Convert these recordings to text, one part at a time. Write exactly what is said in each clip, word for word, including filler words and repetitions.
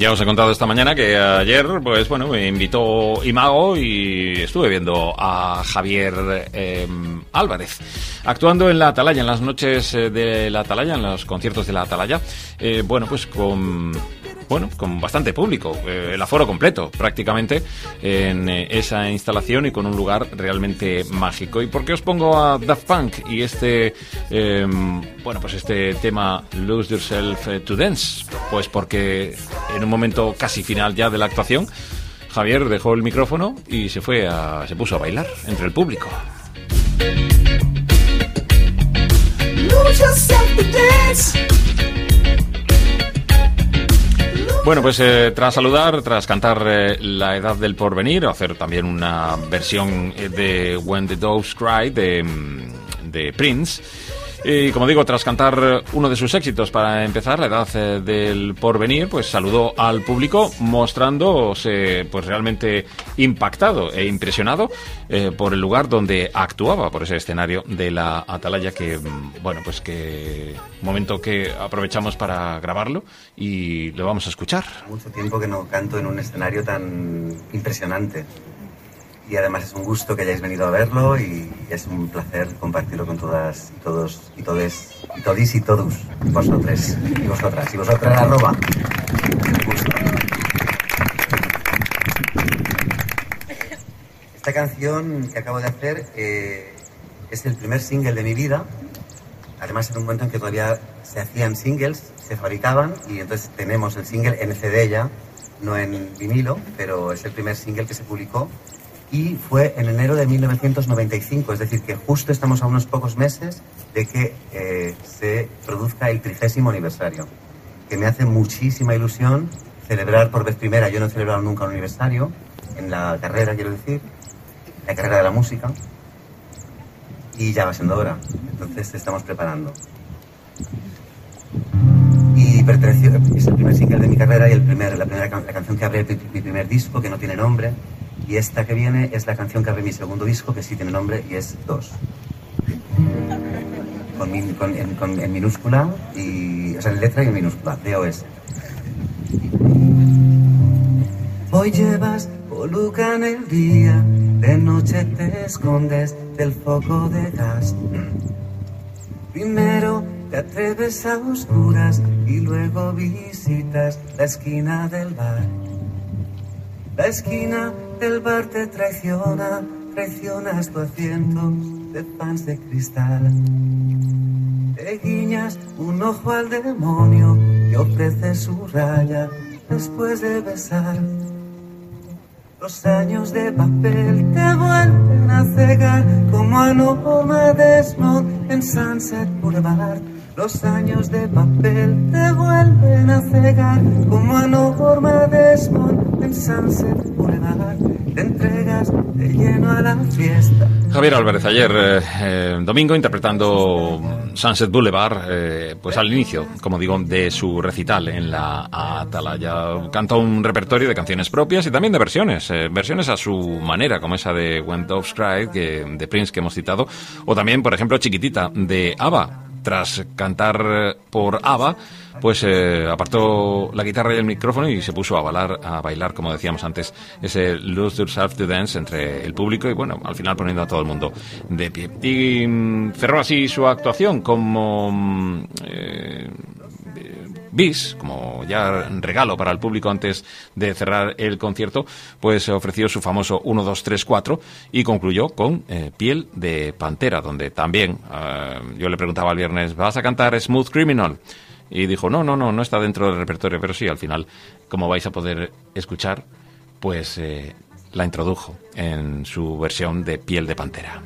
Ya os he contado esta mañana que ayer, pues bueno, me invitó Imago y estuve viendo a Javier eh, Álvarez actuando en la Atalaya, en las noches de la Atalaya, en los conciertos de la Atalaya. Eh, bueno, pues con... Bueno, con bastante público, eh, el aforo completo prácticamente en eh, esa instalación y con un lugar realmente mágico. ¿Y por qué os pongo a Daft Punk y este, eh, bueno, pues este tema Lose Yourself to Dance? Pues porque en un momento casi final ya de la actuación, Javier dejó el micrófono y se fue a, se puso a bailar entre el público. Lose yourself to dance. Bueno, pues eh, tras saludar, tras cantar eh, La Edad del Porvenir, hacer también una versión eh, de When the Doves Cry de, de Prince. Y como digo, tras cantar uno de sus éxitos para empezar, La Edad eh, del Porvenir, pues saludó al público mostrándose pues realmente impactado e impresionado eh, por el lugar donde actuaba, por ese escenario de la Atalaya que, bueno, pues que momento que aprovechamos para grabarlo y lo vamos a escuchar. Mucho tiempo que no canto en un escenario tan impresionante. Y además es un gusto que hayáis venido a verlo y es un placer compartirlo con todas y todos y todes y todis y todos vosotros y vosotras y vosotras arroba. Un gusto. Esta canción que acabo de hacer eh, es el primer single de mi vida. Además en un momento en que todavía se hacían singles, se fabricaban y entonces tenemos el single en C D ya, no en vinilo, pero es el primer single que se publicó. Y fue en enero de mil novecientos noventa y cinco, es decir, que justo estamos a unos pocos meses de que eh, se produzca el trigésimo aniversario, que me hace muchísima ilusión celebrar por vez primera. Yo no he celebrado nunca un aniversario, en la carrera, quiero decir, la carrera de la música, y ya va siendo hora, entonces estamos preparando. Y perteneció, es el primer single de mi carrera y el primer, la primera la canción que abre mi, mi primer disco, que no tiene nombre. Y esta que viene es la canción que abre mi segundo disco, que sí tiene nombre, y es Dos. Con, min, con, en, con, en minúscula, y, o sea, en letra y en minúscula, D O S. Hoy llevas poluca en el día, de noche te escondes del foco de gas. Primero te atreves a oscuras y luego visitas la esquina del bar. La esquina del bar te traiciona, traicionas tu asiento de fans de cristal. Te guiñas un ojo al demonio y ofreces su raya después de besar. Los años de papel te vuelven a cegar como a Norma Desmond en Sunset Boulevard. Los años de papel te vuelven a cegar como a Norma Desmond en Sunset Boulevard. Te entregas de lleno a la fiesta. Javier Álvarez ayer eh, eh, domingo interpretando Sunset Boulevard, eh, pues al inicio, como digo, de su recital en la Atalaya. Canta un repertorio de canciones propias y también de versiones, eh, versiones a su manera, como esa de When Doves Cry, que, de Prince que hemos citado, o también, por ejemplo, Chiquitita de ABBA. Tras cantar por ABBA, pues eh, apartó la guitarra y el micrófono y se puso a bailar, a bailar, como decíamos antes, ese Lose Yourself to Dance entre el público y, bueno, al final poniendo a todo el mundo de pie. Y mm, cerró así su actuación como eh, bis, como ya regalo para el público antes de cerrar el concierto, pues ofreció su famoso uno, dos, tres, cuatro y concluyó con eh, Piel de Pantera, donde también eh, yo le preguntaba el viernes, ¿vas a cantar Smooth Criminal? Y dijo, no, no, no, no está dentro del repertorio, pero sí, al final, como vais a poder escuchar, pues eh, la introdujo en su versión de Piel de Pantera.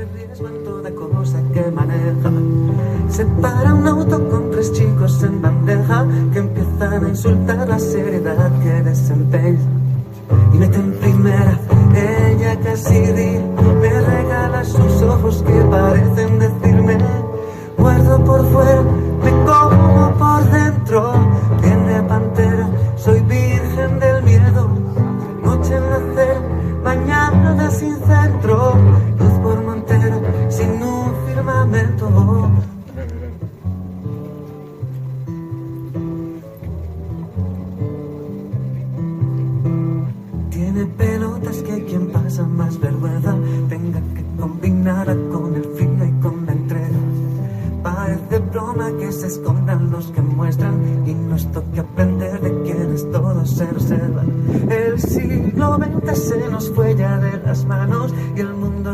Se para un auto con tres chicos en bandeja que empiezan a insultar la seriedad que desempeña. Y mete en primera, ella casi ríe, me regala sus ojos que parecen decirme: muerdo por fuera, me como por dentro. Piel de pantera, soy virgen del miedo. Noche en la acera, mañana sin centro. Luz por montera, sin un firmamento.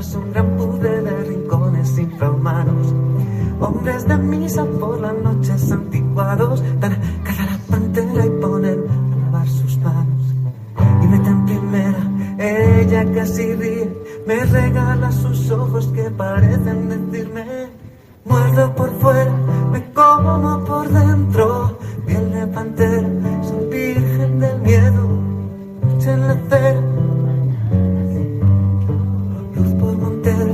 somos un gran puzzle de rincones infrahumanos. Hombres de misa por las noches anticuados dan cara a la pantera y ponen a lavar sus manos. Y mete en primera, ella casi ríe, me regala sus ojos que parecen decirme: muerdo por fuera, me como por dentro, piel de pantera, soy virgen del miedo, noche en la acera, luz por Montera.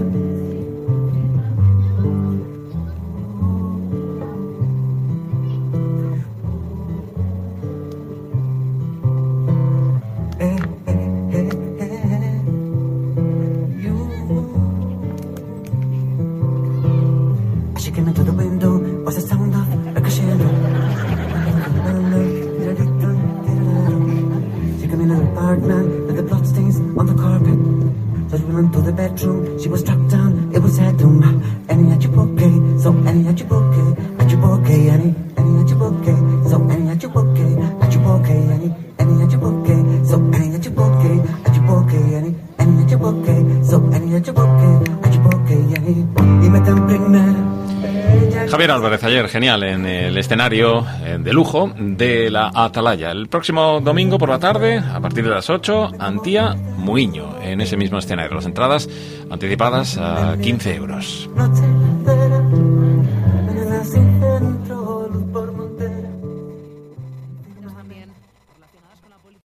She was struck down, it was her doom. Annie had your bouquet, so Annie had your bouquet, had your bouquet, Annie, Annie had your bouquet, so Annie had your bouquet, had your bouquet, Annie, Annie had your bouquet, so Annie had your bouquet, had your bouquet, Annie, Annie had your bouquet, so Annie had your bouquet, had your bouquet, Annie. Y me tan primera. Javier Álvarez ayer, genial, en el escenario de lujo de la Atalaya. El próximo domingo por la tarde, a partir de las ocho, Antía Muiño, en ese mismo escenario. Las entradas anticipadas a quince euros.